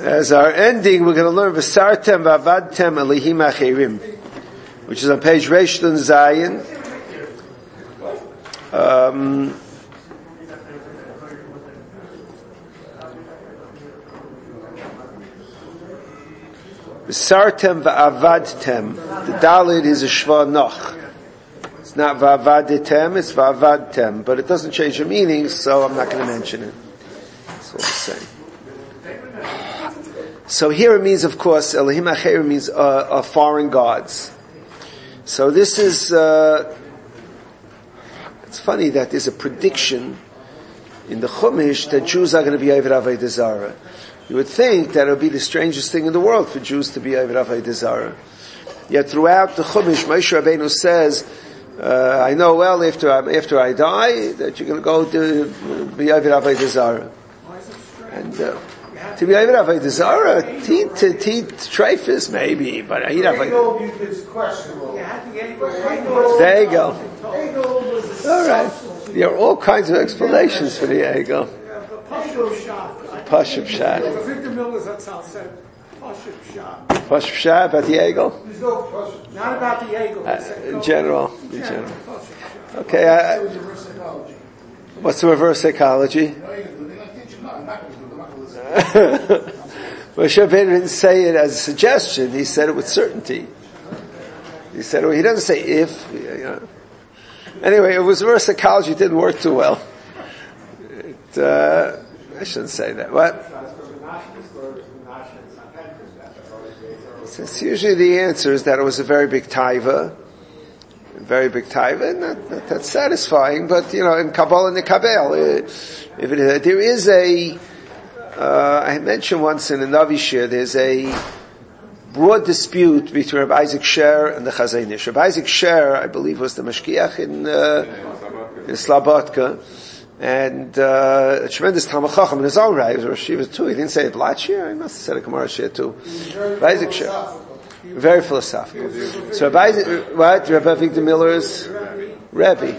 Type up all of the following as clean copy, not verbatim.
As our ending, we're going to learn V'sartem v'avadtem elihim acherim, which is on page Reish Nun Zayin. V'sartem v'avadtem. The Dalit is a Shva Noch. It's not v'avaditem, it's v'avadtem. But it doesn't change the meaning, so I'm not going to mention it. That's all the same. So here it means, of course, Elohim Acherim means foreign gods. So this is, it's funny that there's a prediction in the Chumash that Jews are going to be Oved Avodah Zarah. You would think that it would be the strangest thing in the world for Jews to be Oved Avodah Zarah. Yet throughout the Chumash, Moshe Rabbeinu says, I know well after I die that you're going to go to be Oved Avodah Zarah. And to be Oved Avodah Zarah, to eat treifus maybe, but I eat Avodah. There you go. All right. There are all kinds of explanations for the Egel. Pashup Shad. Victor Miller's said Pashup Shad. Pashup Shad about the Egel? Not about the Egel. In general. Okay. What's the reverse psychology? Moshe Rabbeinu didn't say it as a suggestion. He said it with certainty. He said, well, he doesn't say if. Anyway, it was reverse psychology. It didn't work too well. I shouldn't say that. What? Since usually the answer is that it was a very big taiva, not that satisfying, but in Kabbalah Nikabel, there is a. I mentioned once in the Navi Shir, there's a broad dispute between Rabbi Isaac Sher and the Chazon Ish. Rabbi Isaac Sher, I believe, was the Mashkiach in Slobodka, and a tremendous Talmid Chacham in his own right. He was a Shiva too. He didn't say a Blat Shir. He must have said a Gemara Shir too. Rabbi Isaac Sher, very philosophical. So Rabbi Victor Miller's Rebbe.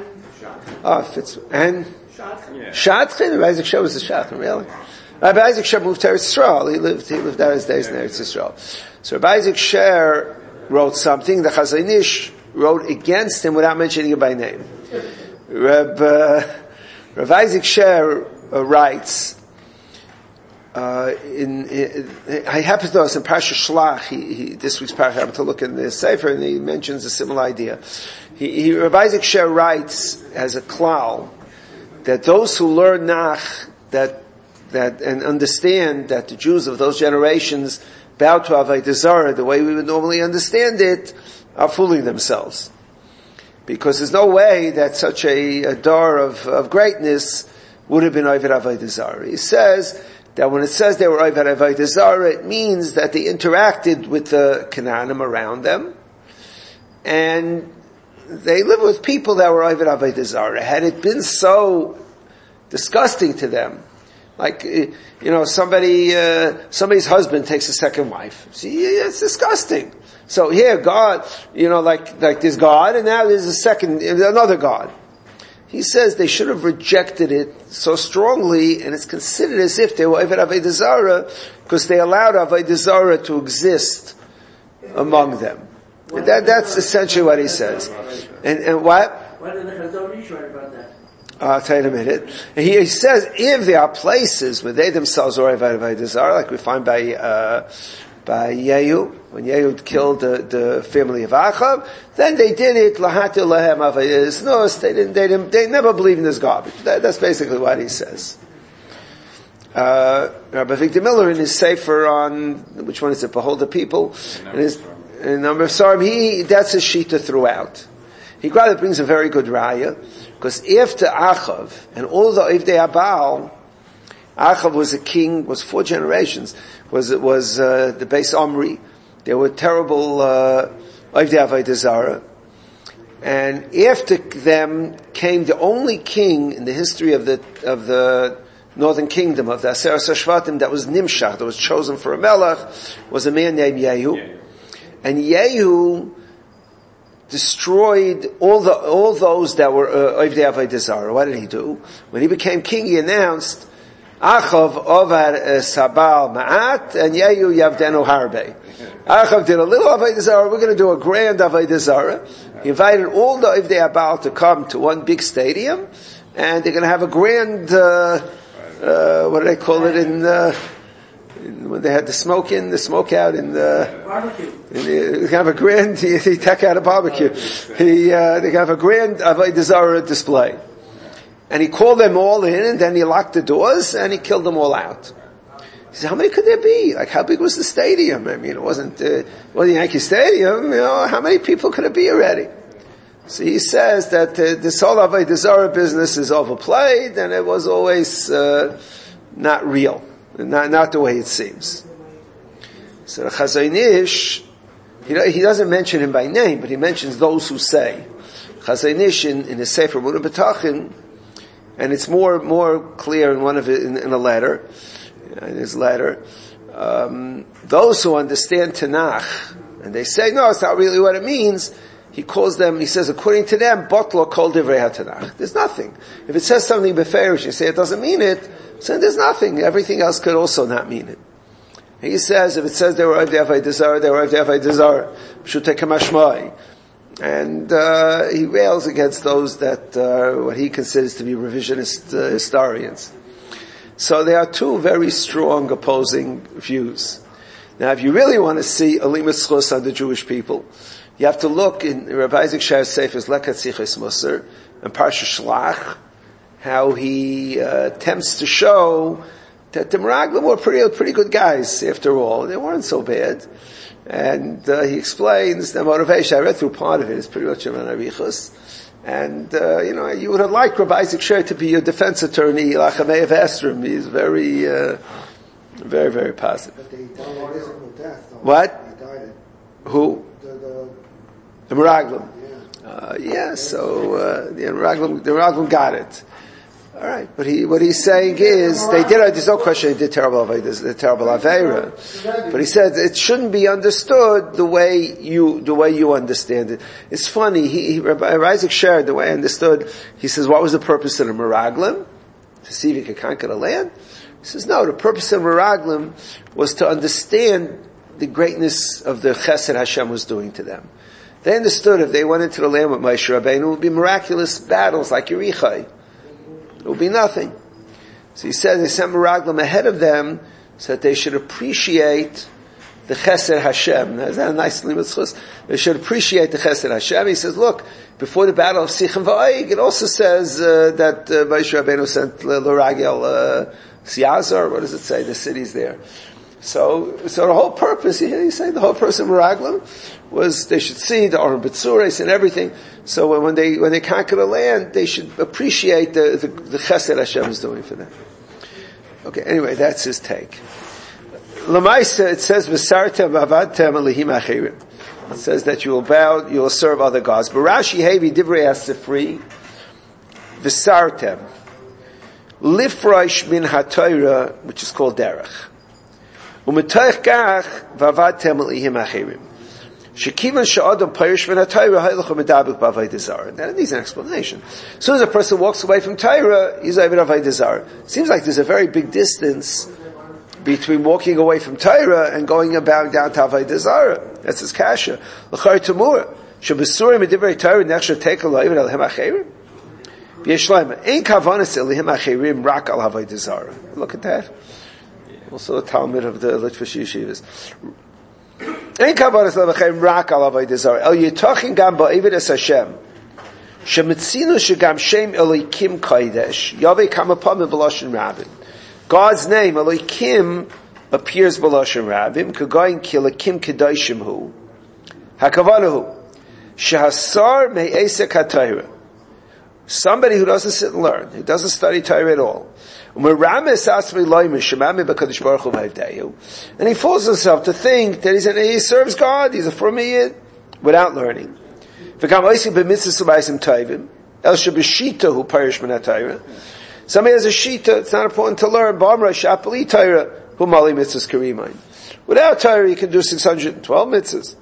And Shadchan. Rabbi Isaac Sher was the Shadchan, really. Rabbi Isaac Sher moved to Eretz Yisrael. He lived out his days in Eretz Yisrael. So Rabbi Isaac Sher wrote something. The Chazon Ish wrote against him without mentioning it by name. Rabbi Isaac Sher writes. I happen to know it's in Parashat Shlach. This week's Parashat. I happened to look in the Sefer, and he mentions a similar idea. Rabbi Isaac Sher writes as a klal that those who learn Nach that and understand that the Jews of those generations bow to Avodah Zarah the way we would normally understand it are fooling themselves. Because there's no way that such a door of greatness would have been Oved Avodah Zarah. He says that when it says they were Oved Avodah Zarah, it means that they interacted with the Canaanim around them, and they lived with people that were Oved Avodah Zarah. Had it been so disgusting to them, like, somebody's husband takes a second wife. See, it's disgusting. So here, God, like there's God, and now there's another God. He says they should have rejected it so strongly, and it's considered as if they were Oved Avodah Zarah, because they allowed Avodah Zarah to exist among them. That's essentially what he says. And what? Why did the Chazon Ish write about that? I'll tell you in a minute. He says if there are places where they themselves are Avodah Zarah, like we find by Yehu, when Yehu killed the family of Achav, then they did it lahatil lahem avodah znos. They never believed in this garbage. That's basically what he says. Rabbi Victor Miller in his sefer on which one is it? Behold the people. In number of Sarim, that's his shita throughout. He rather brings a very good raya. Because after Achav, and all the Ovdei Abal, Achav was a king, was 4 generations, was the Beis Omri. They were terrible, Ovdei Avodah Zarah. And after them came the only king in the history of the northern kingdom, of the Aseret Shvatim, that was Nimshach, that was chosen for a melech, was a man named Yehu. And Yehu destroyed all those that were Ovdei Avodah Zarah. What did he do? When he became king, he announced, Achav Ovar Sabal Ma'at, and Yehu Yavdenu Harbe. Achav did a little Avodah Zarah, we're going to do a grand Avodah Zarah. He invited all the Ivdei Abal to come to one big stadium, and they're going to have a grand, what do they call it when they had the smoke out in the Barbecue. They have a grand, he took out a barbecue. They have a grand Avodah Zarah display. And he called them all in, and then he locked the doors, and he killed them all out. He said, how many could there be? Like, how big was the stadium? I mean, it wasn't, the Yankee Stadium, how many people could it be already? So he says that this whole Avodah Zarah business is overplayed, and it was always not real, not the way it seems. So the Chazon Ish, he doesn't mention him by name, but he mentions those who say. Chazon Ish in his Sefer Emunah B'Tachin, and it's more clear in a letter, in his letter. Those who understand Tanakh, and they say, no, it's not really what it means. He says, according to them, Botlo Kol Divrei HaTanakh. There's nothing. If it says something beferish, you say it doesn't mean it, so there's nothing. Everything else could also not mean it. He says, if it says they were Avdei Avodah Zarah, they were Avdei Avodah Zarah. Pshutei Kamashmai. And he rails against those that what he considers to be revisionist historians. So there are two very strong opposing views. Now, if you really want to see Alimus Chus on the Jewish people, you have to look in Rabbi Isaac Sher's Sefer's Lekat Sichos Musar and Parsha Shlach, how he attempts to show that the Meraglim were pretty good guys after all. They weren't so bad. And he explains the motivation. I read through part of it. It's pretty much around Arichos. And, you would have liked Rabbi Isaac Sher to be your defense attorney, Lachamei of Estrim. He's very, very, very positive. But they died with death. Though. What? They died. Who? The Meraglim. So the Meraglim got it. All right, but what he's saying is there's no question they did terrible Aveira. But he said it shouldn't be understood the way you understand it. It's funny, Rabbi Isaac shared the way I understood, he says, what was the purpose of the Meraglim? To see if he could conquer the land? He says, no, the purpose of Meraglim was to understand the greatness of the chesed Hashem was doing to them. They understood if they went into the land with Moshe Rabbeinu, it would be miraculous battles like Yerichai. It will be nothing. So he said they sent Meraglim ahead of them so that they should appreciate the Chesed Hashem. Is that a nice limud? They should appreciate the Chesed Hashem. He says, look, before the battle of Sichem Va'ayig, it also says that Moshe Rabbeinu sent L'Ragel Siazar. What does it say? The city's there. So the whole purpose, he's saying the whole purpose of Meraglim was they should see the Aron B'Tzuris and everything. So when they conquer the land, they should appreciate the chesed Hashem is doing for them. Okay, anyway, that's his take. L'maisa, it says, V'sartem avadtem alihim achirim. It says that you will serve other gods. But Rashi Hevi Divrei HaSifri, V'sartem, Lifrosh min HaTorah, which is called Derech. U'metoich kach v'avadtem alihim achirim. Shekivan she'adam parish min ha-Torah ha'ilach medabik b'avodah zarah. That needs an explanation. As soon as a person walks away from Torah, he's over avodah zarah. Seems like there's a very big distance between walking away from Torah and going about down to avodah zarah. That's his kasha. L'char tamura shebesurim medivrei Torah nechshav tekel lo'ivin alhem achirim. B'yeshleima ein kavanas alhem achirim rak al avodah zarah. Look at that. Also the Talmud of the Litvish Yeshivas. Ein kavanas levachem rak al avodah zarah. El yitachin gam ba'evidas Hashem. Shemitzinu shegam shem Elokim kodesh. Yaveh kamapam b'loshen rabin. God's name Elokim appears b'loshen rabim. Kagoyin ki Elokim kedoshim hu. Hakavanahu shehasar me'esek haTorah. Somebody who doesn't sit and learn, who doesn't study Torah at all. And he fools himself to think that he serves God, he's a Furmiyid, without learning. Somebody has a shita, it's not important to learn. Without Torah, you can do 612 mitzvahs.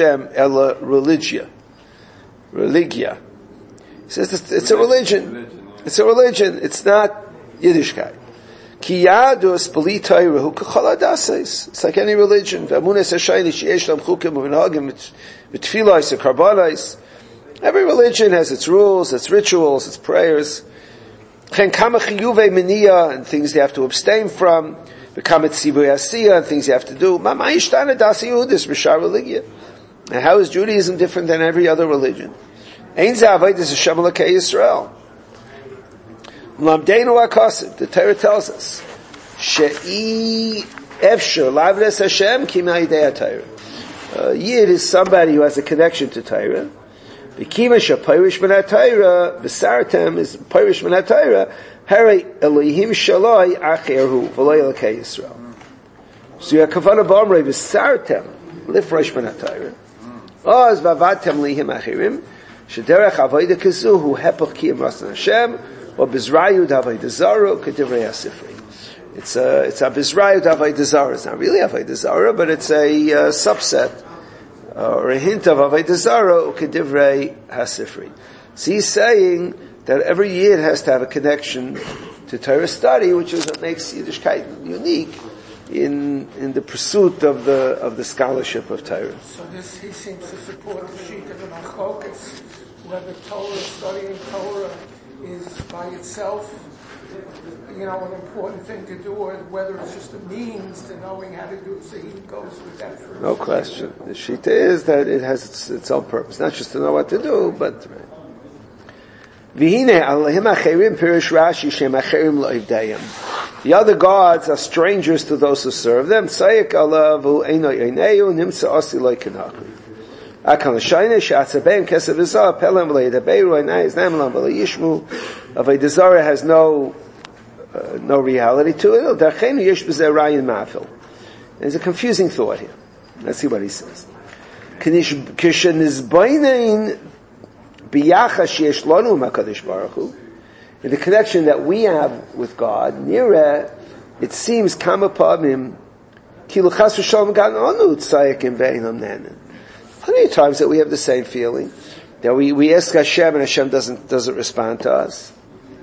Religia. He says it's a religion. It's a religion. It's not Yiddishkeit. Ki yadus b'li Torah hu k'chol hadasos. It's like any religion. V'amunas hashayni sheyesh lam chukim u'minhagim v'tfilos u'karbanos. Every religion has its rules, its rituals, its prayers. Chen kama chiyuvei miniya, and things they have to abstain from. V'kama tzivui asiyah, and things you have to do. Ma yishtana das Yehudis b'shar religia. And how is Judaism different than every other religion? Ein ze avodas Hashem Elokei Yisrael. Lamdeinu akasid. The Torah tells us, she'i efshar lavdes Hashem ki ma'idei Torah. Yid is somebody who has a connection to Torah. V'kima shapirish min ha-Torah, v'sartem is pirish min ha-Torah, harei Elohim shaloi acherhu, v'lo Elokei Yisrael. So you have kavanah b'amrei v'sartem, lifresh min ha-Torah. Oz v'avatem lihim achirim, shederech avodah kazu hu hepach kiyam rasan Hashem, or bizrayu d'avodah zara k'divrei ha-sifri. It's a bizrayu d'avodah zara. It's not really avodah zara, but it's a subset or a hint of avodah zara k'divrei ha-sifri. So he's saying that every Yid has to have a connection to Torah study, which is what makes Yiddishkeit unique in the pursuit of the scholarship of Torah. So this, he seems to support the sheet of the Machlokas, whether Torah, studying Torah is by itself, an important thing to do, or whether it's just a means to knowing how to do it. So he goes with that first. No question. The shita is that it has its own purpose, not just to know what to do, but the other gods are strangers to those who serve them. Avodah Zarah has no reality to it. There's a confusing thought here. Let's see what he says. In the connection that we have with God, nira, it seems kamapamim kiluchas v'shalom gan anu tzayakim ve'inam nenen. Plenty of times that we have the same feeling that we ask Hashem and Hashem doesn't respond to us.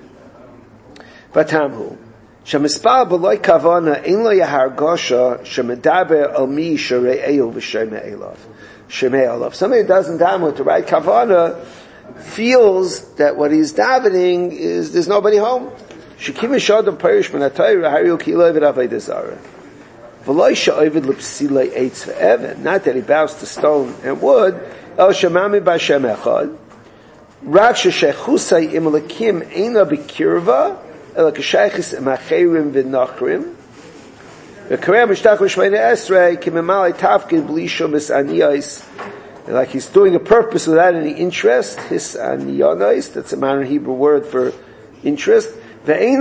Vatamhu shemispal b'loy kavana ein lo yahargosha shemedaber al mi share'eu v'shemei elav. Somebody who doesn't daven with the right kavana feels that what he's davening is there's nobody home. Shekim yishadam parish min ha-Torah hariu ki lo eved avodah zarah. V'lo she'oved l'psilei eitz ve'even. Not that he bows to stone and wood. El shemami b'Hashem echad. Rak sheshechusai im lekim eina b'kirva el k'shaychis im acherim v'nachrim. Like he's doing a purpose without any interest. His aniyonais, that's a modern Hebrew word for interest. That's the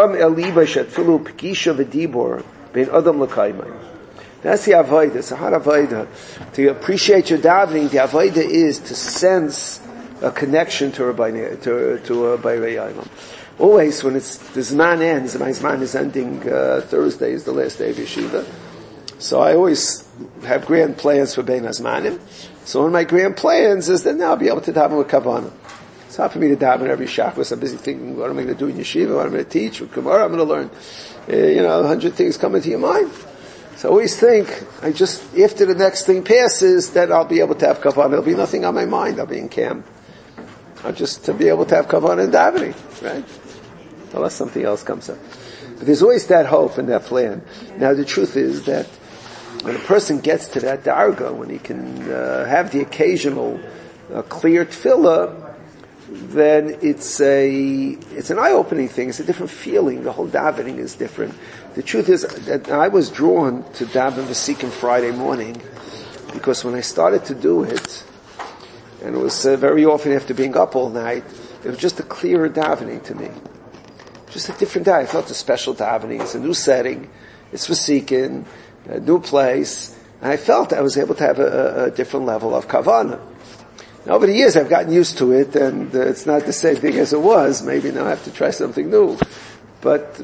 avodah. It's a hard avodah. To appreciate your davening, the avodah is to sense a connection to a Bayrei Yomam. Always when the Zman ends, my Zman is ending, Thursday is the last day of Yeshiva. So I always have grand plans for Bein HaZmanim. So one of my grand plans is that now I'll be able to daven with Kavanah. It's hard for me to daven every Shabbos. I'm busy thinking, what am I going to do in Yeshiva? What am I going to teach? What Gemara I'm going to learn? 100 things come into your mind. So I always think, after the next thing passes, that I'll be able to have Kavanah. There'll be nothing on my mind. I'll be in camp. I'll just to be able to have Kavanah and davening, right? Unless something else comes up. But there's always that hope and that plan. Now the truth is that when a person gets to that darga, when he can have the occasional clear tefillah, then it's an eye-opening thing. It's a different feeling. The whole davening is different. The truth is that I was drawn to daven v'sikim Friday morning because when I started to do it, and it was very often after being up all night, it was just a clearer davening to me. Just a different day. I felt a special davening. It's a new setting. It's v'sikin, a new place. And I felt I was able to have a different level of kavanah. Now, over the years, I've gotten used to it, and it's not the same thing as it was. Maybe now I have to try something new. But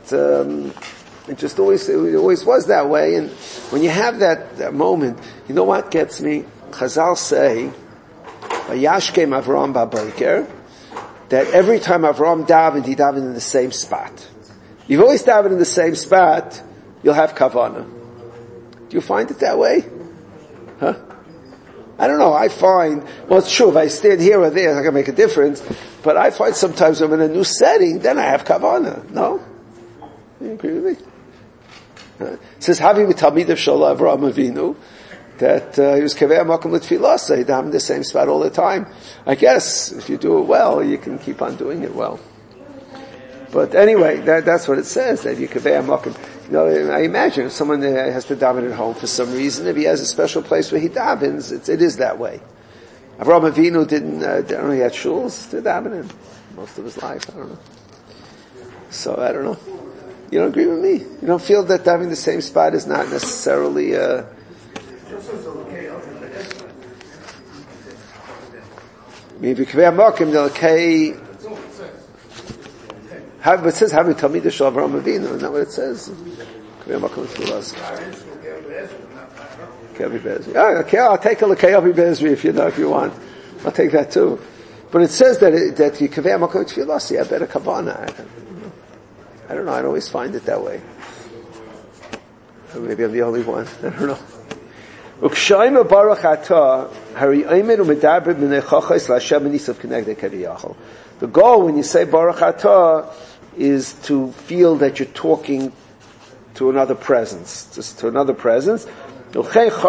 it always was that way. And when you have that moment, you know what gets me? Chazal say, Vayashkem Avram ba'boker, that every time Avram davened, he davened in the same spot. You've always davened in the same spot, you'll have kavanah. Do you find it that way? Huh? I don't know, I find, well it's true, if I stand here or there, it's not going to make a difference, but I find sometimes when I'm in a new setting, then I have kavanah. No? You agree with me? It says, Havi v'talmidav shel Avraham Avinu, that he was kaveh makom l'tfilah, so he davened in the same spot all the time. I guess, if you do it well, you can keep on doing it well. But anyway, that's what it says, that you kaveh makom. You know, I imagine if someone has to daven at home for some reason, if he has a special place where he davens, it is that way. Avraham Avinu didn't know he had shuls to daven in most of his life, I don't know. So, I don't know. You don't agree with me? You don't feel that davening the same spot is not necessarily, maybe kaveh makom delakei. But it says, "Havi talmidah shel Avraham Avinu." Isn't that what it says? Kaveh makom tefillas. Kevi Bezri. Okay, I'll take a Kevi Bezri if you want. I'll take that too. But it says that you kaveh makom tefillas. You have better kavanah. I don't know. I don't always find it that way. Or maybe I'm the only one. I don't know. Ukshayim baruch atah hari omer umedaber b'nei chachos l'Hashem v'nisav k'negdei kaviyachol. The goal when you say baruch atah is to feel that you're talking to another presence, just to another presence. And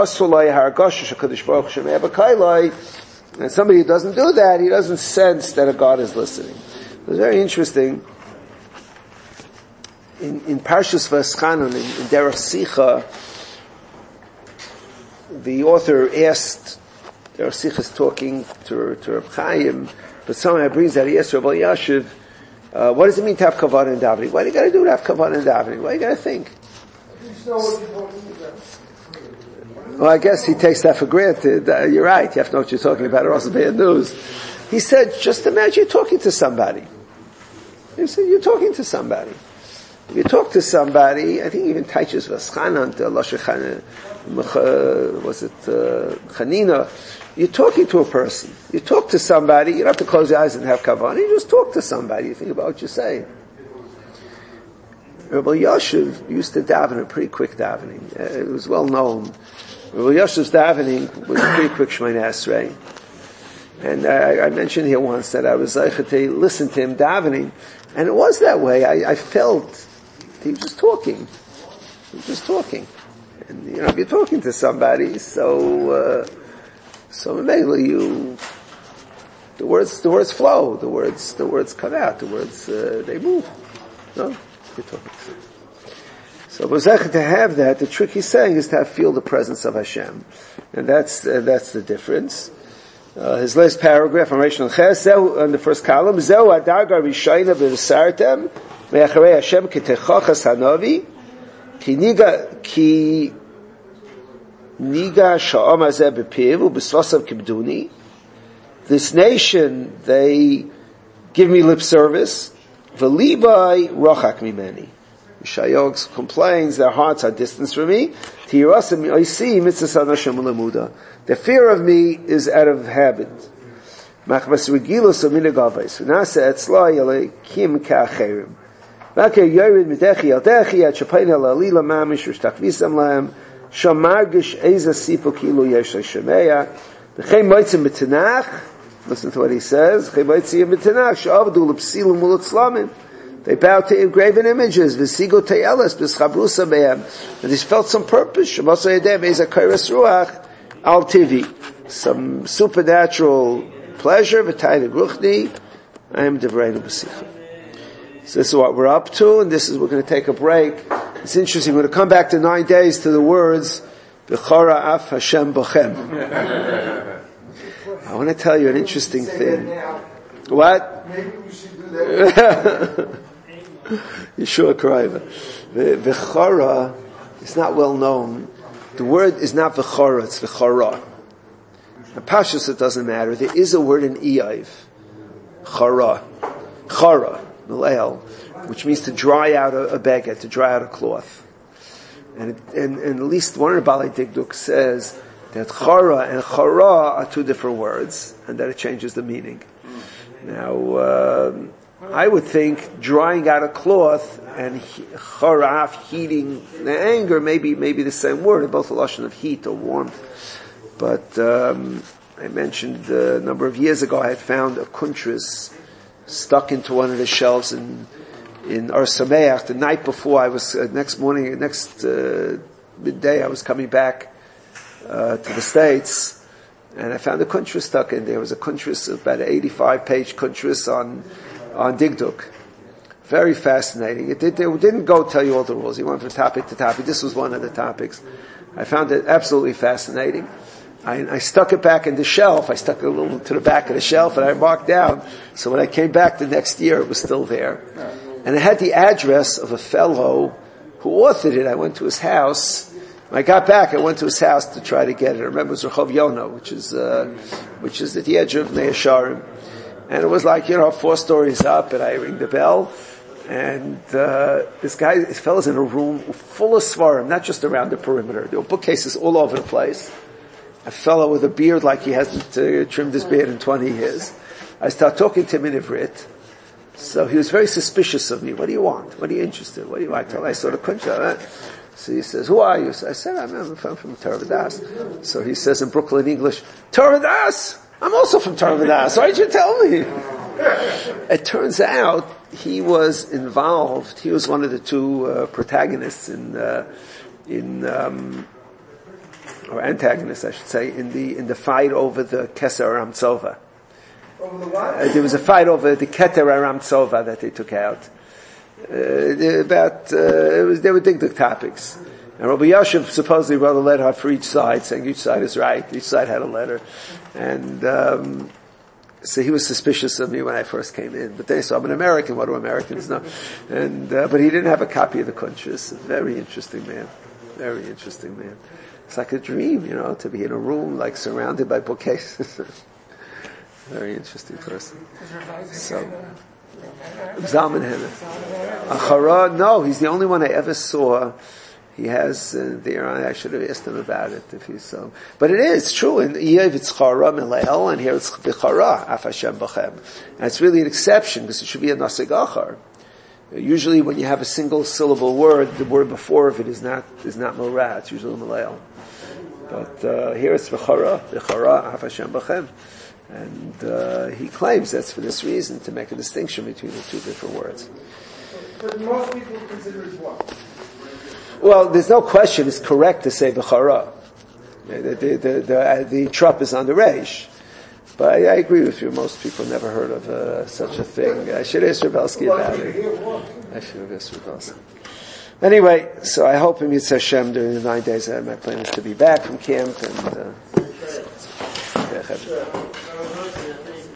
somebody who doesn't do that, he doesn't sense that a God is listening. It's very interesting. In Parshas V'eschanan, in Derech Sicha, the author asked, Derech Sicha is talking to Reb Chaim, but somehow brings that he asked Rabbi Yashiv, what does it mean to have kavanah in davening? What do you got to do to have kavanah in davening? What do you got to think? Well, I guess he takes that for granted. You're right. You have to know what you're talking about, or else it's bad news. He said, just imagine you're talking to somebody. He said, you're talking to somebody. If you talk to somebody, I think even Taichus V'eschanan, Chanina, you're talking to a person. You talk to somebody, you don't have to close your eyes and have kavanah, you just talk to somebody, you think about what you're saying. Rabbi Yashiv used to daven a pretty quick davening. It was well known. Rabbi Yashiv's davening was a pretty quick Shemoneh Esrei. And I mentioned here once that I was zeicher to listen to him davening, and it was that way. I felt he was just talking. He was just talking. And, if you're talking to somebody, so mainly the words flow, the words come out, the words, they move. No? You're talking to somebody. So, to have that, the trick he's saying is to feel the presence of Hashem. And that's the difference. His last paragraph on Reish Ches, on the first column, Zeu adarga rishayna v'v'sartem, me'acharei Hashem k'techachas hanavi, ki niga sha'am hazeh b'piv, u'b'svasav kibduni. This nation, they give me lip service, v'libai rochak mimeni. Yeshayahu complains, their hearts are distant from me. Tirasem oisi mitzvah Hashem u'lemuda. The fear of me is out of habit. Machbas regilus u'minag avos. V'nasa etzla yalekim ka'acherim. V'akei yored midechi al dechi at shapayin ha'lalila mamish v'shtakvisam lahem sham margish eza sipo kilu yesh l'shemeya. V'chem moitzim b'tenach, listen to what he says, v'chem moitzim b'tenach she'avdu l'psilu mu'lutzlamin. They bow to engraven images, v'sigo te'eles b'schabrusa be'em. And he's felt some purpose. Shemasa yedem eza kairas ruach al tivi. Some supernatural pleasure, v'tayna gruchni, I am devreinu b'sicha. So this is what we're up to, and we're going to take a break. It's interesting, we're going to come back to 9 days to the words, B'chara af Hashem b'chem. I want to tell you an interesting thing. What? Maybe we should do that. Yeshua Karaiva. V'chara is not well known. The word is not v'chara, it's v'chara. In Pashtus it doesn't matter. There is a word in Eiv. Chara. Chara. Milel. Which means to dry out a baguette, to dry out a cloth. And at least one of the Balei Digduk says that chara and chara are two different words, and that it changes the meaning. Now, I would think drying out a cloth and charaf, heating the anger, maybe the same word, both a lashon of heat or warmth. But I mentioned a number of years ago I had found a kuntris stuck into one of the shelves in Or Sameach. The night before, I was next midday, I was coming back to the States. And I found a kuntris stuck in there. It was a kuntris, about an 85-page kuntris on Digduk. Very fascinating. It didn't go tell you all the rules. He went from topic to topic. This was one of the topics. I found it absolutely fascinating. I stuck it back in the shelf. I stuck it a little to the back of the shelf and I marked down. So when I came back the next year, it was still there. And it had the address of a fellow who authored it. I went to his house. When I got back, I went to his house to try to get it. I remember it was Rehov Yonah, which is at the edge of Mea Sharim. And it was like, 4 stories up, and I ring the bell. And this fellow's in a room full of svarim, not just around the perimeter. There were bookcases all over the place. A fellow with a beard like he hasn't trimmed his beard in 20 years. I start talking to him in Ivrit. So he was very suspicious of me. What do you want? What are you interested in? What do you want? I saw the kuncha. So he says, who are you? So I said, I'm from Torah Vodaas. So he says in Brooklyn English, Torah Vodaas? I'm also from Torah Vodaas. Why did you tell me? It turns out he was involved. He was one of the 2 protagonists or antagonists, I should say, in the fight over the Keser Aram Tzova. Over the what? There was a fight over the Keter Aram Tzova that they took out. They were Digduk topics. And Rabbi Yashiv supposedly wrote a letter for each side, saying each side is right. Each side had a letter. And so he was suspicious of me when I first came in. But they saw I'm an American. What do Americans know? And but he didn't have a copy of the Kuntris. Very interesting man. Very interesting man. It's like a dream, to be in a room like surrounded by bookcases. Very interesting person. So, Zalman Hena. Achara, no, he's the only one I ever saw. He has there. I should have asked him about it if he saw. But it is true. In Yev it's chara melel, and here it's b'chara af Hashem b'chem. And it's really an exception because it should be a nasig achar. Usually, when you have a single syllable word, the word before of it is not morah. It's usually melel. But here it's b'chara af Hashem b'chem. And he claims that's for this reason, to make a distinction between the 2 different words. But most people consider it what? Well, there's no question it's correct to say b'chara. The trup is on the reish. But I agree with you, most people never heard of such a thing. I should ask Rebelsky about it. Anyway, so I hope in Yitzhak Hashem during the 9 days my plan is to be back from camp and